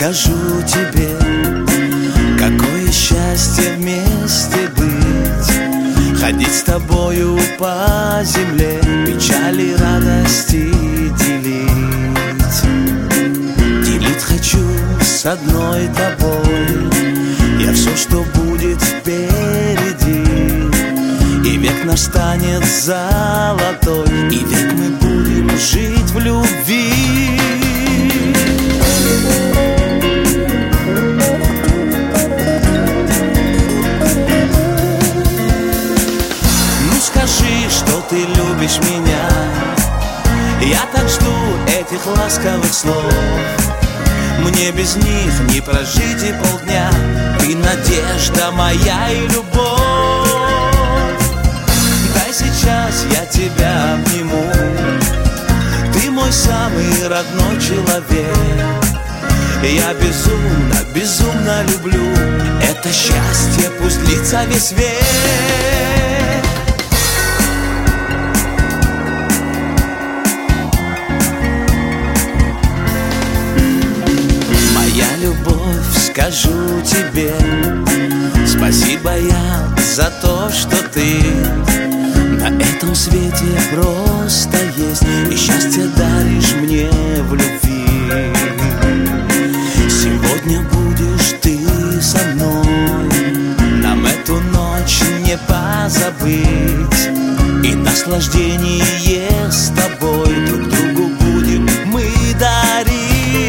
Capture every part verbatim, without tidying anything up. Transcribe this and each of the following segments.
скажу тебе, какое счастье вместе быть, ходить с тобою по земле, печали, радости делить. Делить хочу с одной тобой я все, что будет впереди. И век наш станет золотой, и век мы будем жить в любви. Ну скажи, что ты любишь меня, я так жду этих ласковых слов. Мне без них не прожить и полдня, ты надежда моя и любовь. Дай сейчас я тебя обниму, ты мой самый родной человек. Я безумно, безумно люблю это счастье, пусть длится весь век. Скажу тебе спасибо я за то, что ты на этом свете просто есть, и счастье даришь мне в любви. Сегодня будешь ты со мной, нам эту ночь не позабыть, и наслаждение с тобой друг другу будем мы дарить.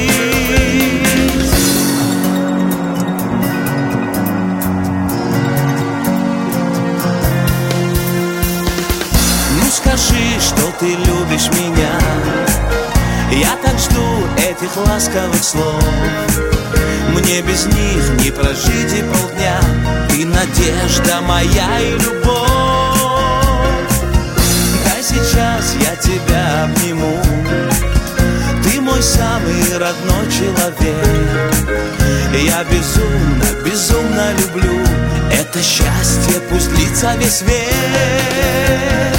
Скажи, что ты любишь меня, я так жду этих ласковых слов. Мне без них не прожить и полдня, ты надежда моя и любовь. Дай сейчас я тебя обниму, ты мой самый родной человек. Я безумно, безумно люблю это счастье, пусть длится весь век.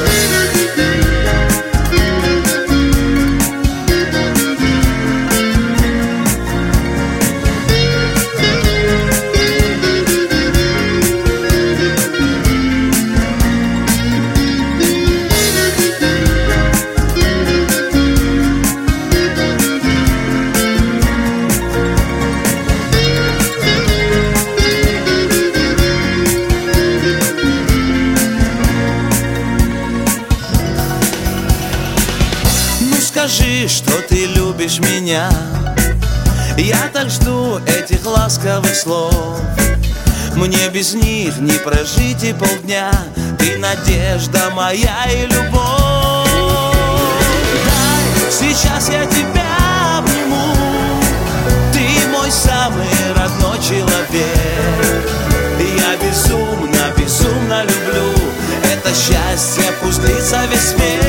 Скажи, что ты любишь меня, я так жду этих ласковых слов. Мне без них не прожить и полдня, ты надежда моя и любовь. Дай, сейчас я тебя обниму, ты мой самый родной человек. Я безумно, безумно люблю это счастье, пусть длится весь век.